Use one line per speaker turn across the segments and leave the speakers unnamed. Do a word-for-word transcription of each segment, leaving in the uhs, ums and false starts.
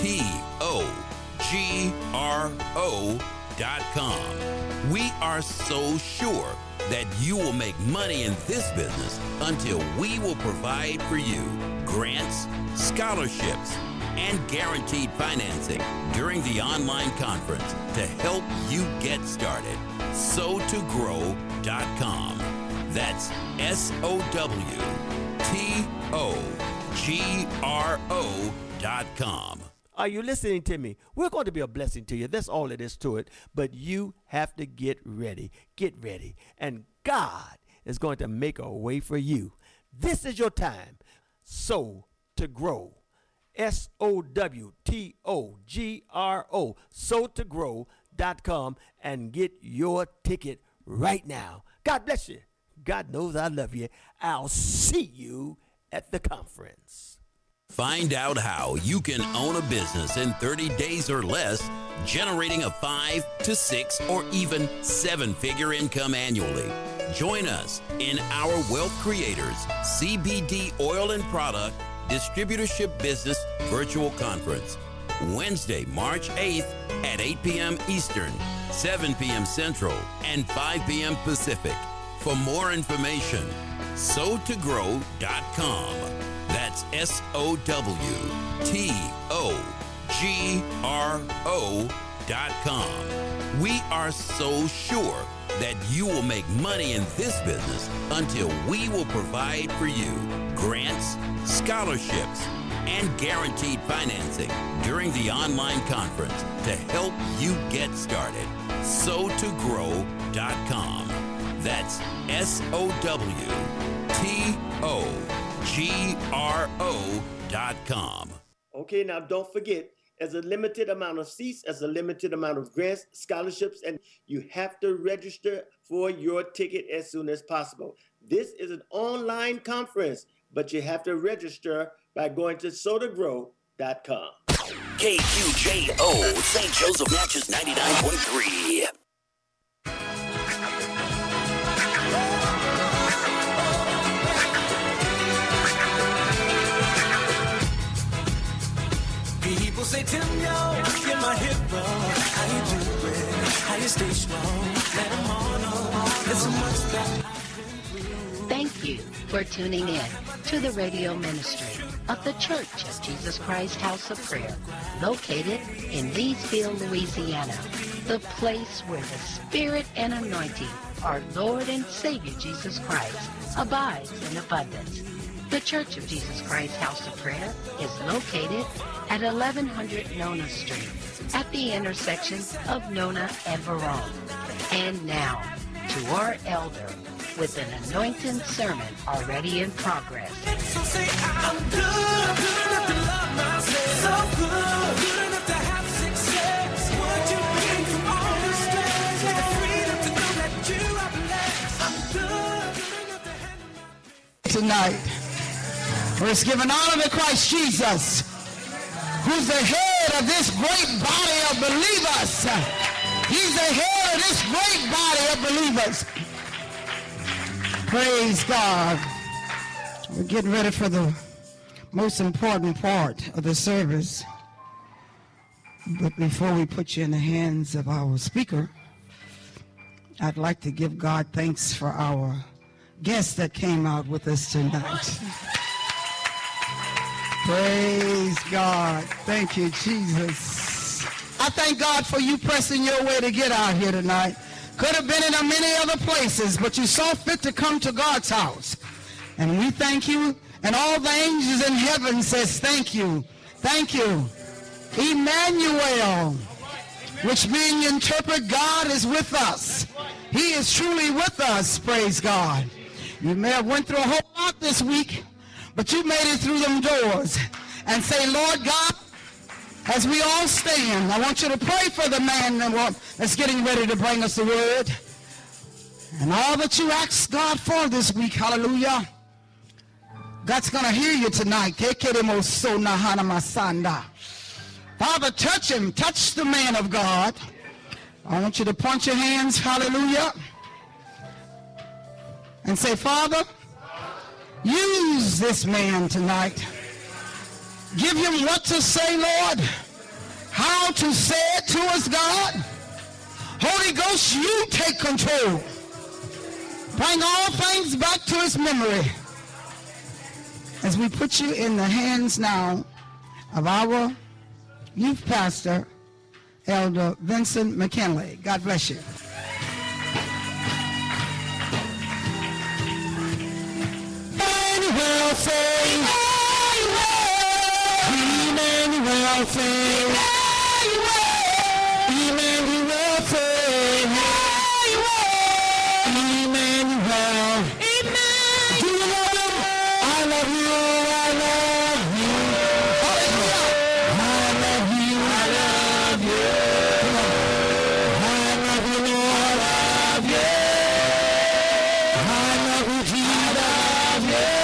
T O G R O dot com. We are so sure that you will make money in this business until we will provide for you grants, scholarships, and guaranteed financing during the online conference to help you get started. sow to grow dot com. That's S O W T O G R O dot com.
Are you listening to me? We're going to be a blessing to you. That's all it is to it. But you have to get ready. Get ready. And God is going to make a way for you. This is your time. Sow to grow. S O W T O G R O. sow to grow dot com and get your ticket right now. God bless you. God knows I love you. I'll see you at the conference.
Find out how you can own a business in thirty days or less, generating a five to six or even seven figure income annually. Join us in our Wealth Creators C B D Oil and Product Distributorship Business Virtual Conference, Wednesday, March eighth at eight p.m. Eastern, seven p.m. Central, and five p.m. Pacific. For more information, sow to grow dot com. That's S O W T O G R O dot com. We are so sure that you will make money in this business until we will provide for you grants, scholarships, and guaranteed financing during the online conference to help you get started. sow to grow dot com. That's S O W T O G R O dot com.
Okay, now don't forget, there's a limited amount of seats, there's a limited amount of grants, scholarships, and you have to register for your ticket as soon as possible. This is an online conference, but you have to register by going to sow to grow dot com.
K Q J O, Saint Joseph Natchez ninety-nine point three.
People say, Tim, yo, you're my hero. How you do it? How you stay strong? Let them all know. There's so much that I've been through.
Thank you for tuning in to the radio ministry of the Church of Jesus Christ House of Prayer, located in Leesville, Louisiana, the place where the Spirit and anointing our Lord and Savior Jesus Christ abides in abundance. The Church of Jesus Christ House of Prayer is located at eleven hundred Nona Street, at the intersection of Nona and Verone. And now, to our elder, with an anointing sermon already in progress.
So say, I'm good, good enough to love myself. So good, good enough to have success. What you bring from all the stress, the freedom to know that you are blessed. I'm good, good enough to handle my...
Tonight, we're giving honor to Christ Jesus, who's the head of this great body of believers. He's the head of this great body of believers. Praise God. We're getting ready for the most important part of the service. But before we put you in the hands of our speaker, I'd like to give God thanks for our guests that came out with us tonight. Praise God. Thank you, Jesus. I thank God for you pressing your way to get out here tonight. Could have been in many other places, but you saw fit to come to God's house. And we thank you. And all the angels in heaven says thank you. Thank you. Emmanuel, which being interpret, God is with us. He is truly with us, praise God. You may have went through a whole lot this week, but you made it through them doors. And say, Lord God, as we all stand, I want you to pray for the man that's getting ready to bring us the word. And all that you ask God for this week, hallelujah, God's going to hear you tonight. Father, touch him. Touch the man of God. I want you to point your hands, hallelujah, and say, Father, use this man tonight. Give him what to say, Lord. how to say it to us, God. Holy Ghost, you take control. Bring all things back to his memory. As we put you in the hands now of our youth pastor, Elder Vincent McKinley. God bless you. Emmanuel, say, Emmanuel, say, Emmanuel, say, Emmanuel. Do you love him? I love you, I love you. Hallelujah. I love you, I love you. I love you, Lord, I love you. I love you, Jesus, I love you.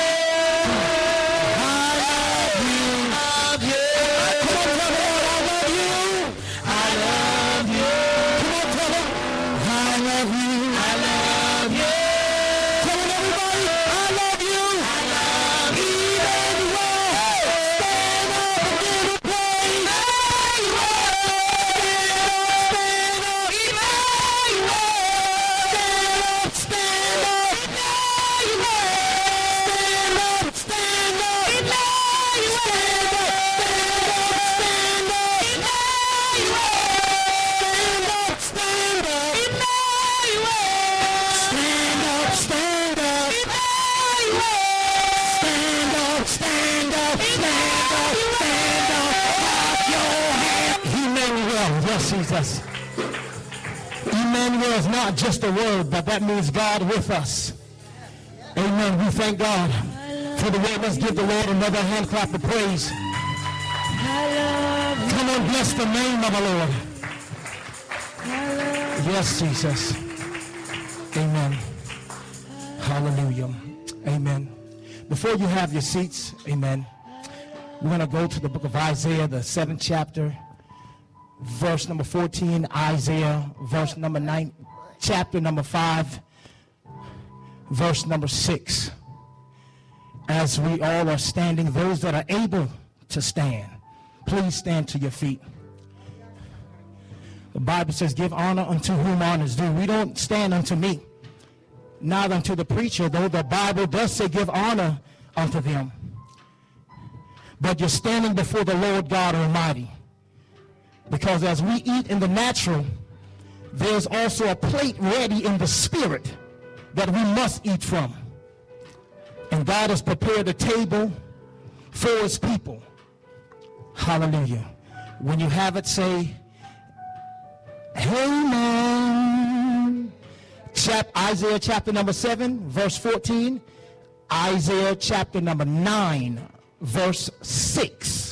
Jesus. Emmanuel is not just a word, but that means God with us. Amen. We thank God for the word. Let's give the Lord another hand clap of praise. Come on, bless the name of the Lord. Yes, Jesus. Amen. Hallelujah. Amen. Before you have your seats, amen, we're going to go to the book of Isaiah, the seventh chapter. Verse number fourteen, Isaiah, verse number nine, chapter number five, verse number six. As we all are standing, those that are able to stand, please stand to your feet. The Bible says, give honor unto whom honor is due. We don't stand unto me, not unto the preacher, though the Bible does say give honor unto them. But you're standing before the Lord God Almighty. Because as we eat in the natural, there's also a plate ready in the spirit that we must eat from. And God has prepared a table for his people. Hallelujah. When you have it, say, amen. Chap- Isaiah chapter number seven, verse fourteen. Isaiah chapter number nine, verse six.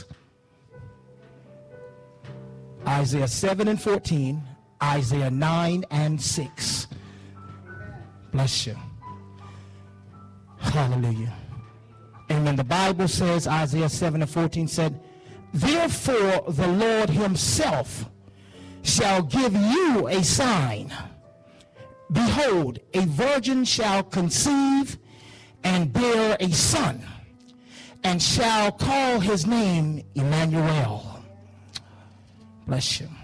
Isaiah seven and fourteen, Isaiah nine and six. Bless you. Hallelujah. Amen. The Bible says, Isaiah seven and fourteen said, therefore the Lord himself shall give you a sign. Behold, a virgin shall conceive and bear a son, and shall call his name Emmanuel. Bless you.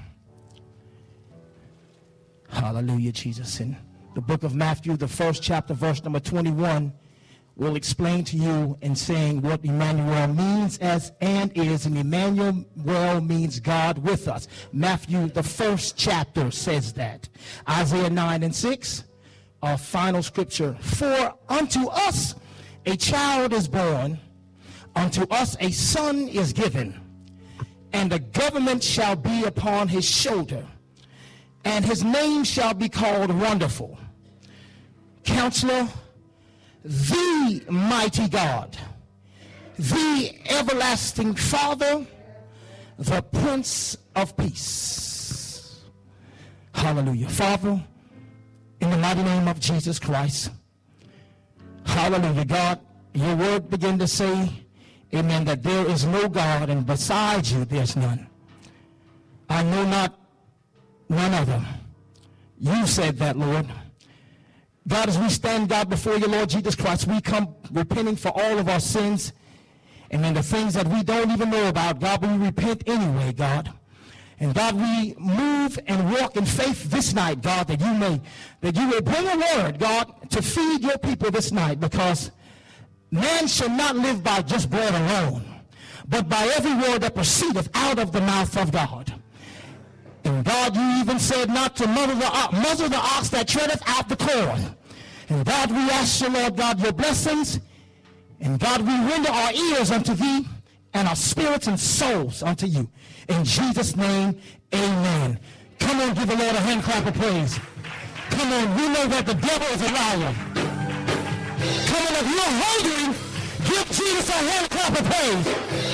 Hallelujah, Jesus. In the book of Matthew, the first chapter, verse number twenty-one, will explain to you in saying what Emmanuel means as and is. And Emmanuel means God with us. Matthew, the first chapter, says that. Isaiah nine and six, our final scripture. For unto us a child is born, unto us a son is given, and the government shall be upon his shoulder, and his name shall be called Wonderful, Counselor, the Mighty God, the Everlasting Father, the Prince of Peace. Hallelujah. Father, in the mighty name of Jesus Christ, hallelujah, God, your word began to say, amen, that there is no God, and besides you there's none. I know not none other. You said that, Lord. God, as we stand, God, before you, Lord Jesus Christ, we come repenting for all of our sins, and then the things that we don't even know about, God, we repent anyway, God.
And God, we move and walk in faith this night, God, that you may, that you will bring a word, God, to feed your people this night, because man shall not live by just bread alone, but by every word that proceedeth out of the mouth of God. And God, you even said not to muzzle the, ox, muzzle the ox that treadeth out the corn. And God, we ask you, Lord God, your blessings. And God, we render our ears unto thee and our spirits and souls unto you. In Jesus' name, amen. Come on, give the Lord a hand clap of praise. Come on, we know that the devil is a liar. Come on, if you're hungry, give Jesus a hand clap of praise.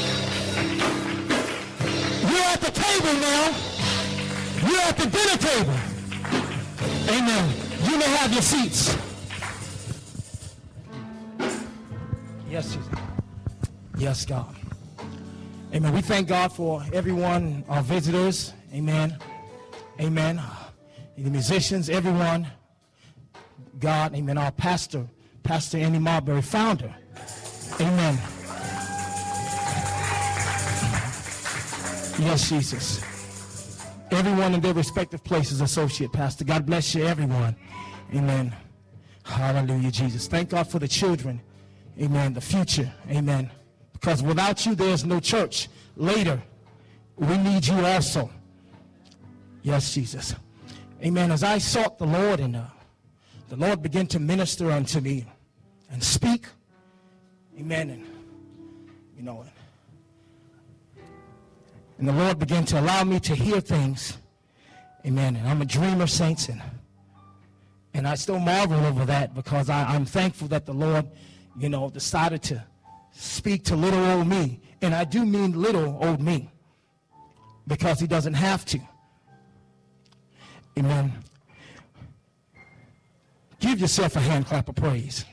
You're at the table now. You're at the dinner table. Amen. You may have your seats. Yes, Jesus. Yes, God. Amen. We thank God for everyone, our visitors. Amen. Amen. The musicians, everyone. God, amen. Our pastor, Pastor Andy Marbury, founder. Amen. Yes, Jesus. Everyone in their respective places, associate pastor. God bless you, everyone. Amen. Hallelujah, Jesus. Thank God for the children. Amen. The future. Amen. Because without you, there's no church. Later, we need you also. Yes, Jesus. Amen. As I sought the Lord, and uh, the Lord began to minister unto me and speak. Amen. And, you know, and the Lord began to allow me to hear things. Amen. And I'm a dreamer, saints. And, and I still marvel over that, because I, I'm thankful that the Lord, you know, decided to speak to little old me. And I do mean little old me, because he doesn't have to. Amen. Give yourself a hand clap of praise.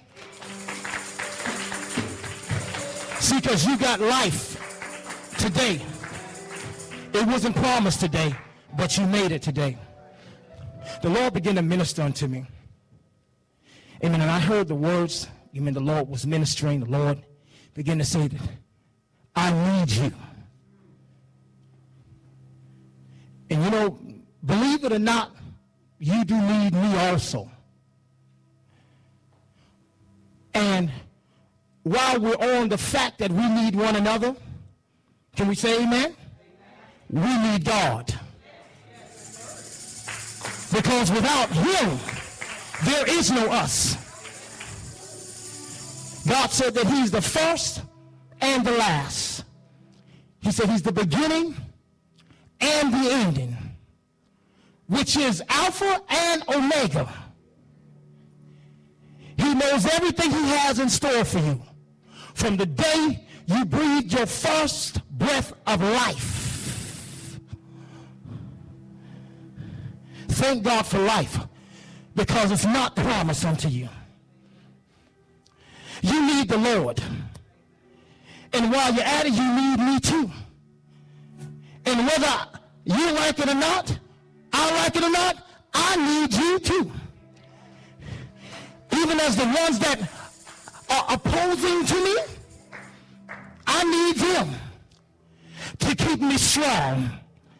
See, because you got life today. It wasn't promised today, but you made it today. The Lord began to minister unto me. Amen. And I heard the words. Amen. The Lord was ministering. The Lord began to say that I need you. And you know, believe it or not, you do need me also. And while we're on the fact that we need one another, can we say amen? We need God. Because without him, there is no us. God said that he's the first and the last. He said he's the beginning and the ending, which is Alpha and Omega. He knows everything he has in store for you from the day you breathed your first breath of life. Thank God for life, because it's not promised unto you. You need the Lord. And while you're at it, you need me too. And whether you like it or not, I like it or not, I need you too. Even as the ones that are opposing to me, I need them to keep me strong.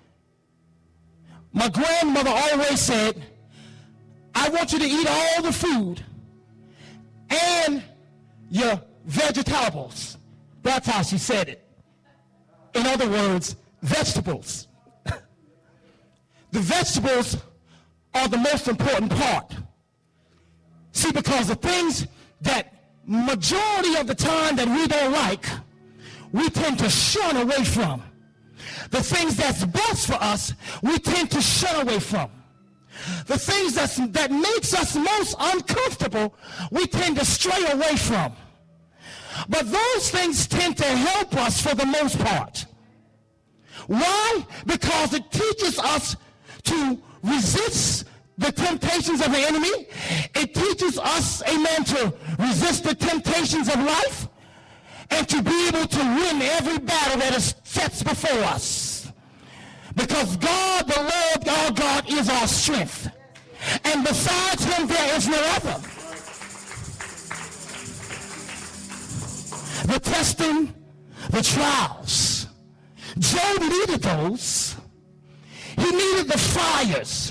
My grandmother always said, I want you to eat all the food and your vegetables. That's how she said it. In other words, vegetables. The vegetables are the most important part. See, because the things that majority of the time that we don't like, we tend to shun away from. The things that's best for us, we tend to shun away from. The things that's, that makes us most uncomfortable, we tend to stray away from. But those things tend to help us for the most part. Why? Because it teaches us to resist the temptations of the enemy. It teaches us, amen, to resist the temptations of life and to be able to win every battle that is sets before us. Because God, the Lord, our God, is our strength. And besides him, there is no other. The testing, the trials, Job needed those. He needed the fires.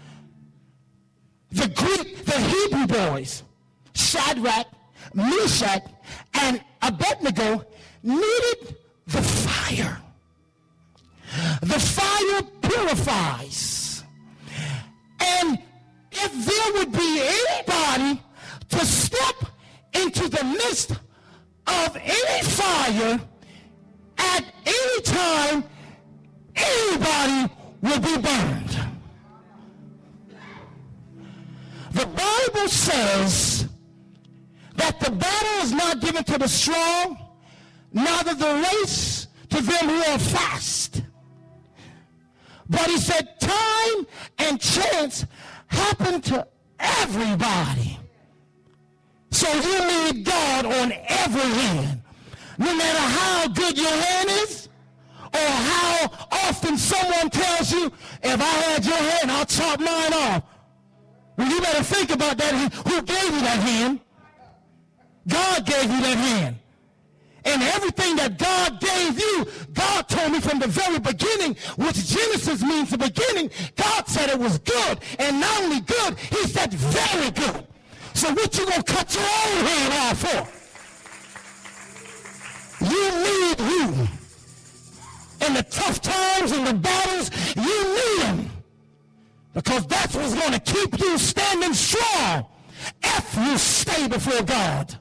The Greek, the Hebrew boys, Shadrach, Meshach, and Abednego needed the fire. The fire purifies. And if there would be anybody to step into the midst of any fire at any time, anybody will be burned. The Bible says that the battle is not given to the strong, neither the race to them who are fast. But he said time and chance happen to everybody. So you need God on every hand. No matter how good your hand is, or how often someone tells you, if I had your hand, I'll chop mine off. Well, you better think about that. Who gave you that hand? God gave you that hand. And everything that God gave you, God told me from the very beginning, which Genesis means the beginning, God said it was good. And not only good, he said very good. So what you gonna cut your own hand off for? You need you. In the tough times and the battles, you need them. Because that's what's going to keep you standing strong if you stay before God.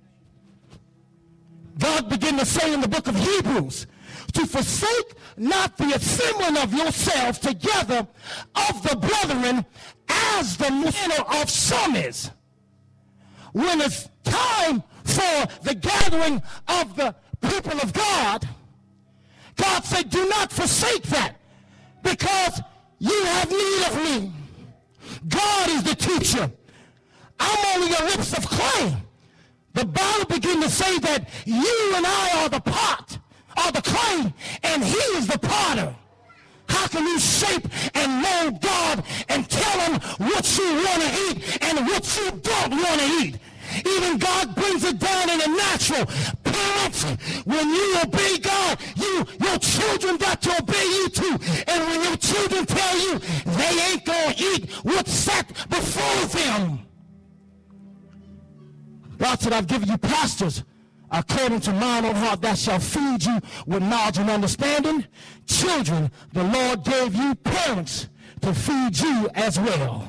God began to say in the book of Hebrews, to forsake not the assembling of yourselves together of the brethren, as the manner of some is. When it's time for the gathering of the people of God, God said, do not forsake that, because you have need of me. God is the teacher. I'm only your lips of clay. The Bible begins to say that you and I are the pot, are the clay, and he is the potter. How can you shape and mold God and tell him what you want to eat and what you don't want to eat? Even God brings it down in the natural. Parents, when you obey God, you, your children got to obey you too. And when your children tell you they ain't going to eat what's set before them, God said, I've given you pastors according to mine own heart that shall feed you with knowledge and understanding. Children, the Lord gave you parents to feed you as well.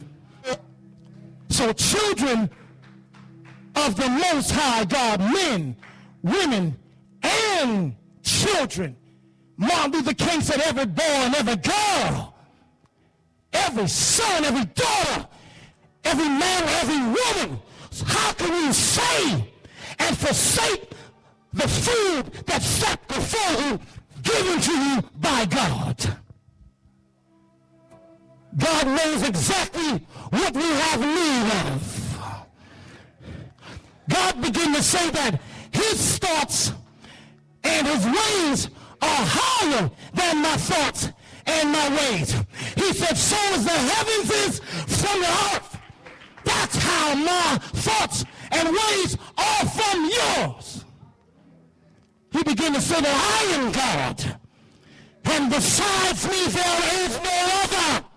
So children of the Most High God, men, women, and children. Martin Luther King said every boy and every girl, every son, every daughter, every man, every woman. How can you say and forsake the food that's set before you, given to you by God? God knows exactly what we have need of. God began to say that his thoughts and his ways are higher than my thoughts and my ways. He said, so as the heavens is from the earth, that's how my thoughts and ways are from yours. He began to say that I am God, and besides me there is no other.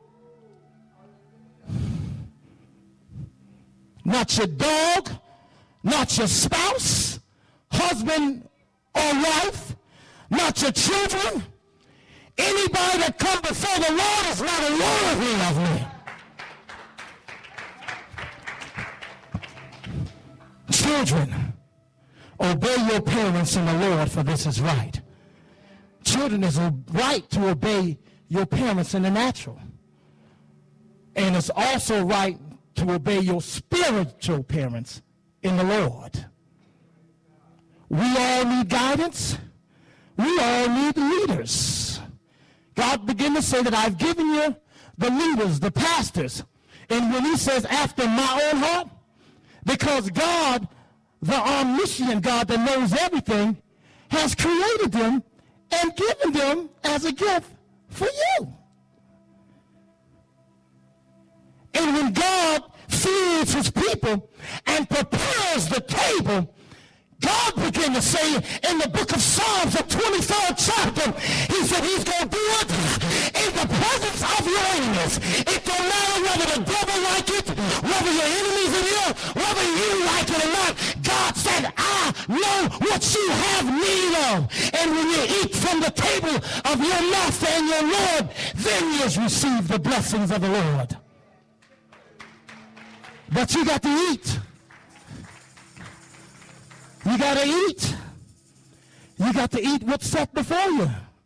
Not your dog, not your spouse, husband or wife, not your children. Anybody that comes before the Lord is not worthy of me. Children, obey your parents in the Lord, for this is right. Children, is a right to obey your parents in the natural. And it's also right to obey your spiritual parents in the Lord. We all need guidance. We all need leaders. God began to say that I've given you the leaders, the pastors. And when he says after my own heart, because God, the omniscient God that knows everything, has created them and given them as a gift for you. And when God feeds his people and prepares the table, God began to say in the book of Psalms, the twenty-third chapter, he said he's going to do it in the the presence of your enemies. It don't matter whether the devil like it, whether your enemies are ill, whether you like it or not. God said, I know what you have need of. And when you eat from the table of your master and your Lord, then you receive the blessings of the Lord. But you got to eat. You got to eat. You got to eat what's set before you.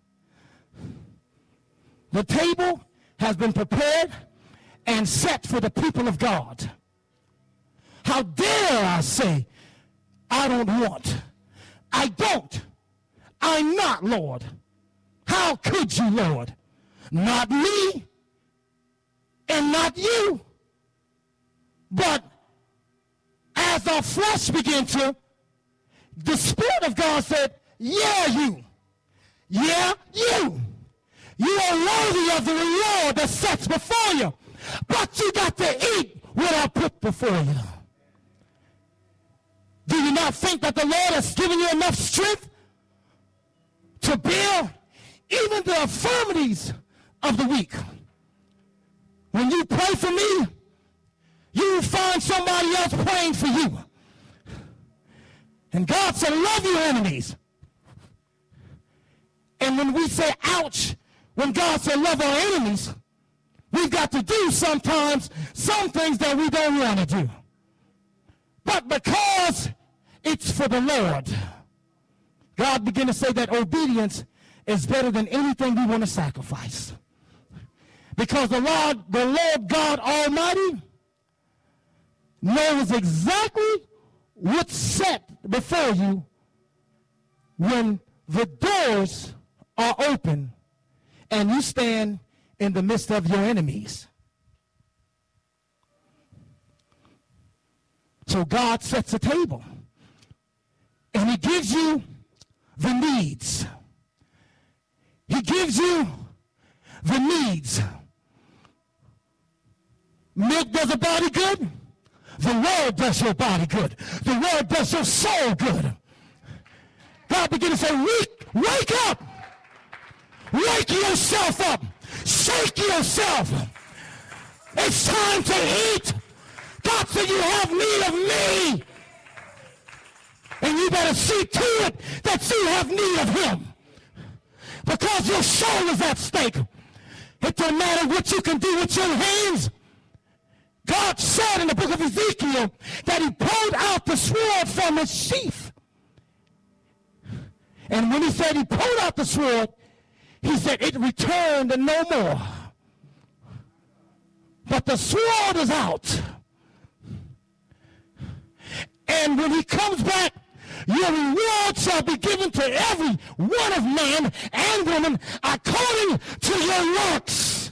The table has been prepared and set for the people of God. How dare I say, I don't want. I don't. I'm not, Lord. How could you, Lord? Not me and not you. But as our flesh began to, the Spirit of God said, yeah, you. Yeah, you. You are worthy of the reward that sets before you. But you got to eat what I put before you. Do you not think that the Lord has given you enough strength to bear even the infirmities of the weak? When you pray for me, you will find somebody else praying for you. And God said, love your enemies. And when we say, ouch, when God said, love our enemies, we've got to do sometimes some things that we don't want to do. But because it's for the Lord, God began to say that obedience is better than anything we want to sacrifice. Because the Lord, the Lord God Almighty knows exactly what's set before you when the doors are open and you stand in the midst of your enemies. So God sets a table and he gives you the needs. He gives you the needs. Milk does a body good. The word does your body good. The word does your soul good. God began to say, wake, wake up. Wake yourself up. Shake yourself. It's time to eat. God said you have need of me. And you better see to it that you have need of him. Because your soul is at stake. It don't matter what you can do with your hands. God said in the book of Ezekiel that he pulled out the sword from its sheath. And when he said he pulled out the sword, he said it returned no more. But the sword is out. And when he comes back, your reward shall be given to every one of man and woman according to your works.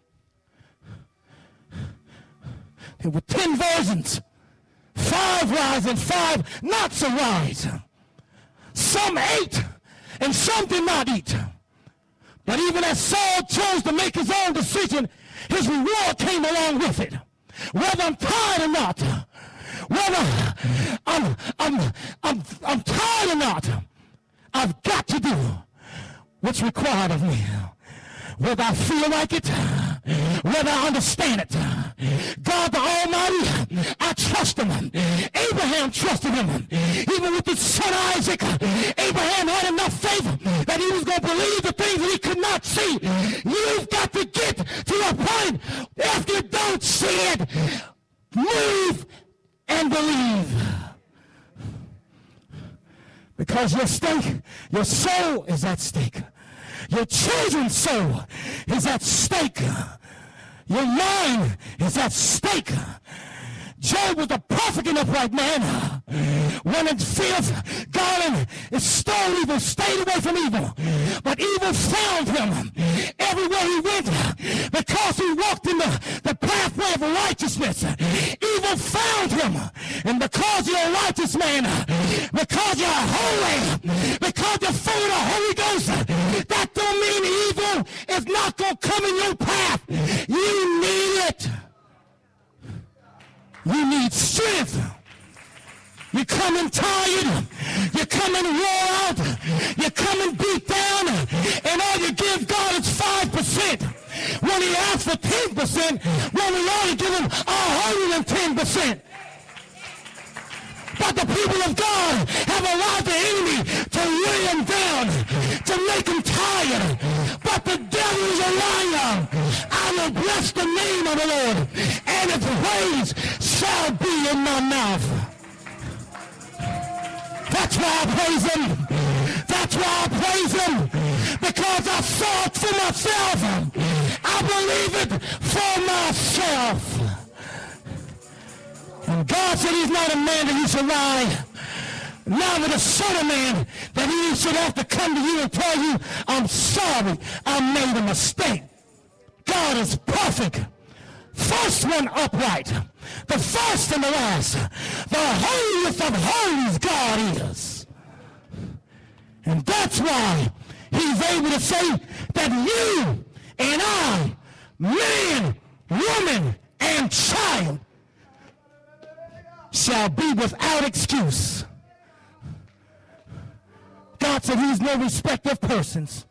There were ten virgins, five wise and five not so wise. Some ate and some did not eat. But even as Saul chose to make his own decision, his reward came along with it. Whether I'm tired or not, whether I'm, I'm, I'm, I'm tired or not, I've got to do what's required of me. Whether I feel like it, whether I understand it. God the Almighty, I trust him. Abraham trusted him. Even with his son Isaac, Abraham had enough faith that he was going to believe the things that he could not see. You've got to get to a point, if you don't see it, move and believe. Because your stake, your soul is at stake. Your children's soul is at stake. Your mind is at stake. Job was a perfect and upright man. When in fear of God and his stone evil, stayed away from evil. But evil found him everywhere he went because he walked in the, the pathway of righteousness. Evil found him. And because you're a righteous man, because you're holy, because you're full of the Holy Ghost, that don't mean evil is not going to come in your path. You need it. You need strength. You're coming tired. You're coming wore out. You're coming beat down. And all you give God is five percent. ask for ten percent when we only give him one hundred ten percent. But the people of God have allowed the enemy to weigh him down, to make him tired. But the devil is a liar. I will bless the name of the Lord, and its praise shall be in my mouth. That's why I praise him. That's why I praise him. Because I saw it for myself. I believe it for myself. And God said he's not a man that he should lie. Neither the son of man that he should have to come to you and tell you, I'm sorry, I made a mistake. God is perfect. First one upright. The first and the last. The holiest of holies God is. And that's why he's able to say that you and I, man, woman, and child, shall be without excuse. God said he's no respecter of persons.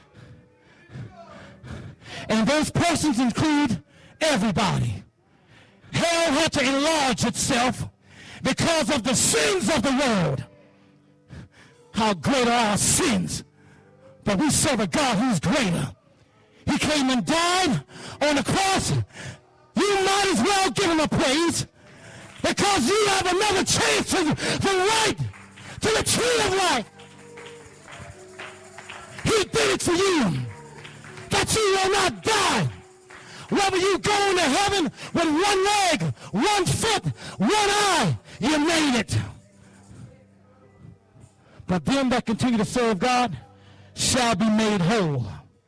And those persons include everybody. Hell had to enlarge itself because of the sins of the world. How great are our sins. But we serve a God who's greater. He came and died on the cross. You might as well give him a praise, because you have another chance to the right, to the tree of life. He did it for you, that you will not die. Whether you go into heaven with one leg, one foot, one eye, you made it. But them that continue to serve God shall be made whole.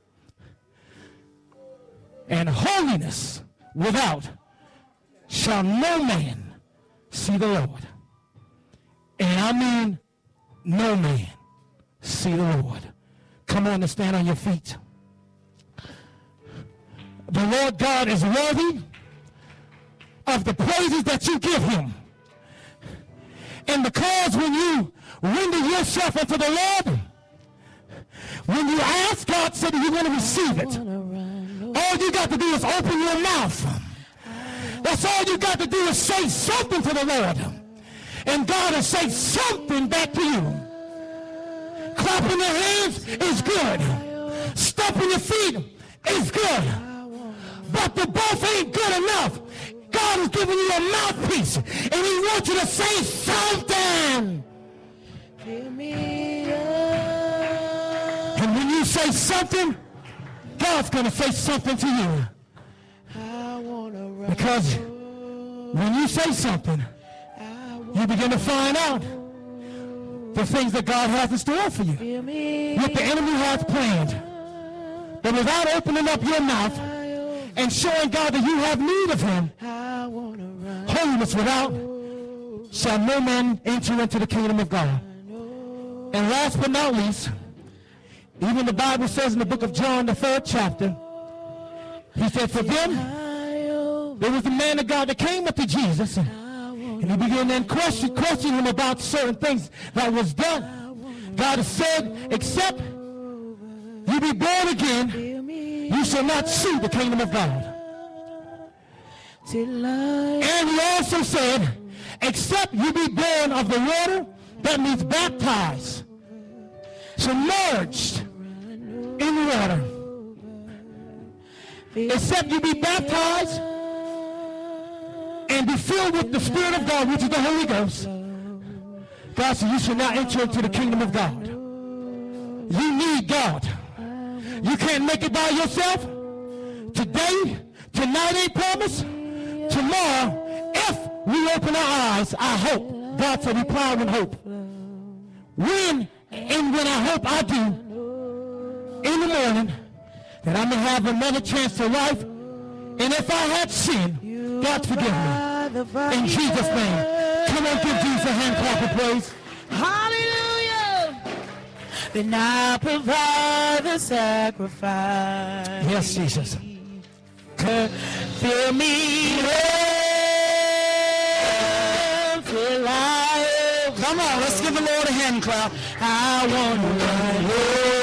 And holiness without shall no man see the Lord. And I mean no man see the Lord. Come on and stand on your feet. The Lord God is worthy of the praises that you give him. And because when you render yourself unto the Lord, when you ask, God said you're going to receive it. All you got to do is open your mouth. That's all you got to do is say something to the Lord. And God will say something back to you. Clapping your hands is good. Stomping your feet is good. But the both ain't good enough. God is giving you a mouthpiece, and he wants you to say something. And when you say something, God's going to say something to you. Because when you say something, you begin to find out the things that God has in store for you, what the enemy has planned. But without opening up your mouth and showing God that you have need of him, holiness without shall no man enter into the kingdom of God. And last but not least, even the Bible says in the book of John, the third chapter, he said, for them, there was a man of God that came up to Jesus, and, and he began to question, question him about certain things that was done. God has said, except you be born again, you shall not see the kingdom of God. And he also said, except you be born of the water, that means baptized, submerged in water. Except you be baptized and be filled with the Spirit of God, which is the Holy Ghost. God said, you shall not enter into the kingdom of God. You need God. You can't make it by yourself. Today, tonight ain't promised. Tomorrow, if we open our eyes, I hope. God said, reply with hope. When and when I hope I do, in the morning, that I may have another chance to life. And if I had sinned, God forgive me. In Jesus' name. Come on, give Jesus a hand clap of praise.
Hallelujah. Then I provide the sacrifice.
Yes, Jesus.
Fill me up till I.
Come on, let's give the Lord a hand clap.
I want to run.